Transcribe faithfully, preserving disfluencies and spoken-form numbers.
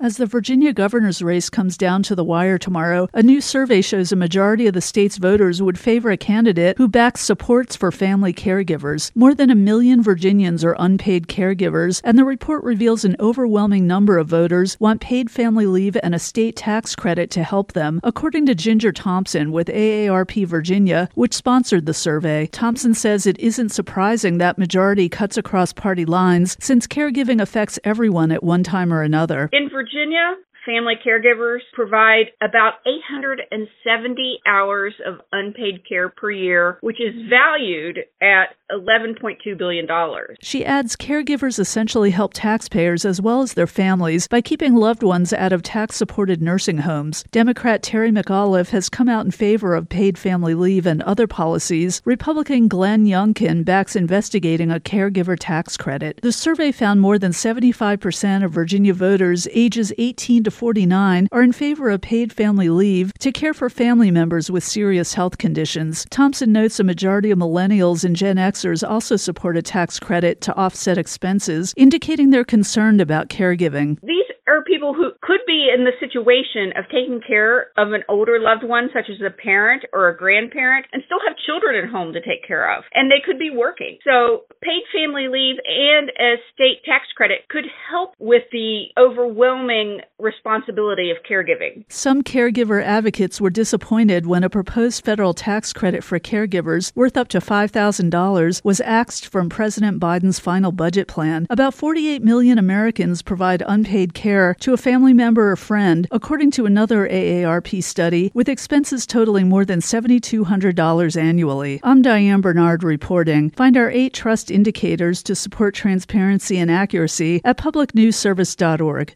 As the Virginia governor's race comes down to the wire tomorrow, a new survey shows a majority of the state's voters would favor a candidate who backs supports for family caregivers. More than a million Virginians are unpaid caregivers, and the report reveals an overwhelming number of voters want paid family leave and a state tax credit to help them, according to Ginger Thompson with A A R P Virginia, which sponsored the survey. Thompson says it isn't surprising that majority cuts across party lines, since caregiving affects everyone at one time or another. In Virginia, family caregivers provide about eight hundred seventy hours of unpaid care per year, which is valued at eleven point two billion dollars. She adds caregivers essentially help taxpayers as well as their families by keeping loved ones out of tax-supported nursing homes. Democrat Terry McAuliffe has come out in favor of paid family leave and other policies. Republican Glenn Youngkin backs investigating a caregiver tax credit. The survey found more than seventy-five percent of Virginia voters ages eighteen to forty-nine are in favor of paid family leave to care for family members with serious health conditions. Thompson notes a majority of millennials and Gen Xers also support a tax credit to offset expenses, indicating they're concerned about caregiving. These are people who could be in the situation of taking care of an older loved one, such as a parent or a grandparent, and still have children at home to take care of. And they could be working. So paid family leave and a state tax credit could help with the overwhelming responsibility of caregiving. Some caregiver advocates were disappointed when a proposed federal tax credit for caregivers worth up to five thousand dollars was axed from President Biden's final budget plan. About forty-eight million Americans provide unpaid care to a family member or friend, according to another A A R P study, with expenses totaling more than seven thousand two hundred dollars annually. I'm Diane Bernard reporting. Find our eight trust indicators to support transparency and accuracy at public news service dot org.